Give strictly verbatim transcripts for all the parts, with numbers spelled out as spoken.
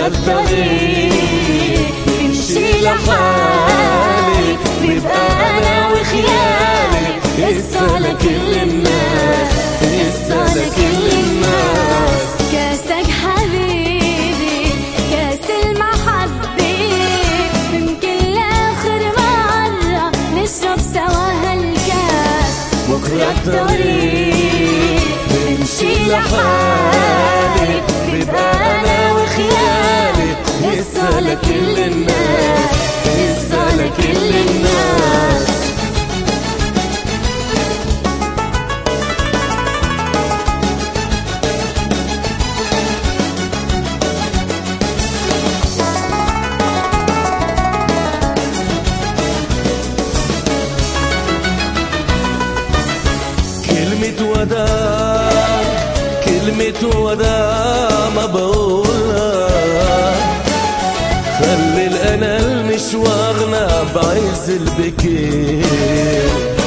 بكرة الطريق نمشي لحالي، بيبقى أنا وخيالي قصة لكل الناس، قصة لكل الناس. كاسك حبيبي كاس المحبة، يمكن لآخر مرة نشرب سوا هالكاس. بكرة الطريق نمشي لحالي، بيبقى أنا وخيالي قصة لكل الناس، قصة لكل الناس. كلمة وداع، كلمة وداع ما بقولها، خلي الأنا المشوارنا بعز البكير.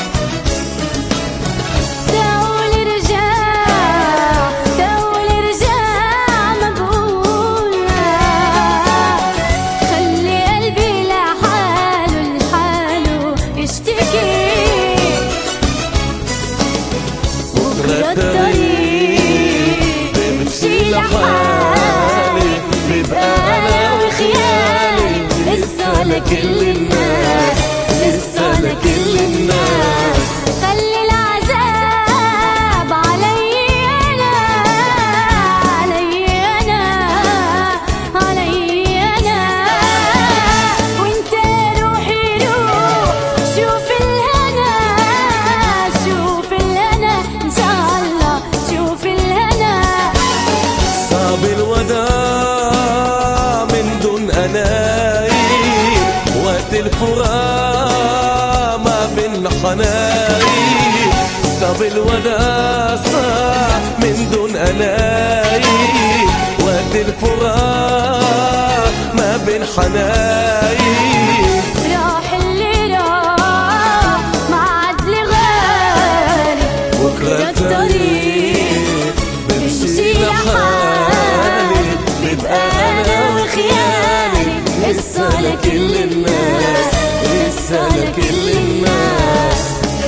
الطريق بمشي لحالي، بيبقى أنا وخيالي قصة لكل الناس، قصة لكل الناس. خلي العذاب علي أنا، علي أنا، علي أنا، وانت روحي روح شوف الهنا، شوف الهنا إن شاء الله، شوف الهنا. صعب الوداع من دون أناي، وقت الفراق ما بين حناي. صعب الوداع صعب من دون أناي، وقت الفراق ما بين حناي. راح اللي راح ما عاد لي غالي، بكرة الطريق بمشي لحالي، بيبقى أنا وخيالي قصة لكل الناس، قصة لكل الناس.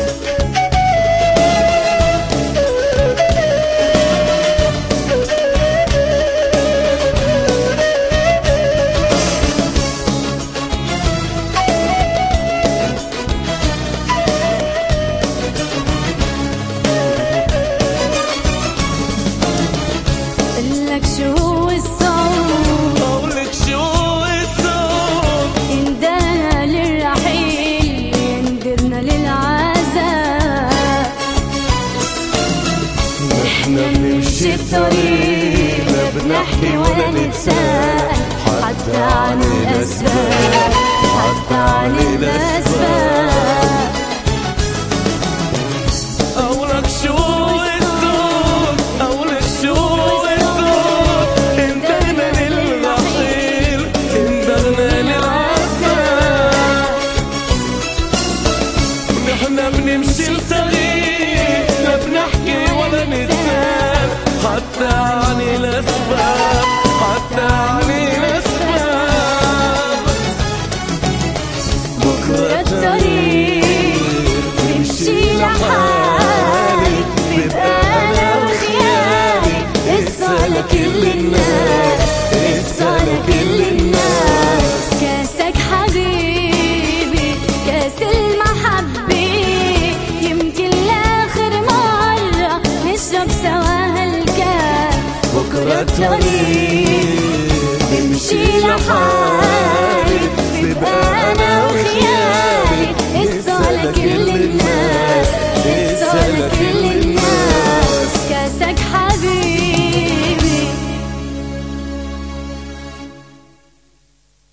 قلك شو الصوت، قولك شو الصوت، يندانا للرحيل يندرنا للعذاب. نحن بنمشي الطريق لا بنحكي ولا نتساءل حتى عن الأسباب، حتى عن الأسباب. قولك شو الصوت، قولك شو الصوت، اندرنا للرحيل اندرنا للعذاب. نحن بنمشي الطريق لا بنحكي ولا نتساءل حتى عن الأسباب، حتى عن الأسباب. بكرة الطريق نمشي لحالي، بيبقى أنا وخيالي قصة لكل الناس، قصة لكل الناس. كاسك حبيبي كاس المحبة، يمكن لآخر مرة نشرب سوا هالكاس. بكرة الطريق نمشي لحالي، بيبقى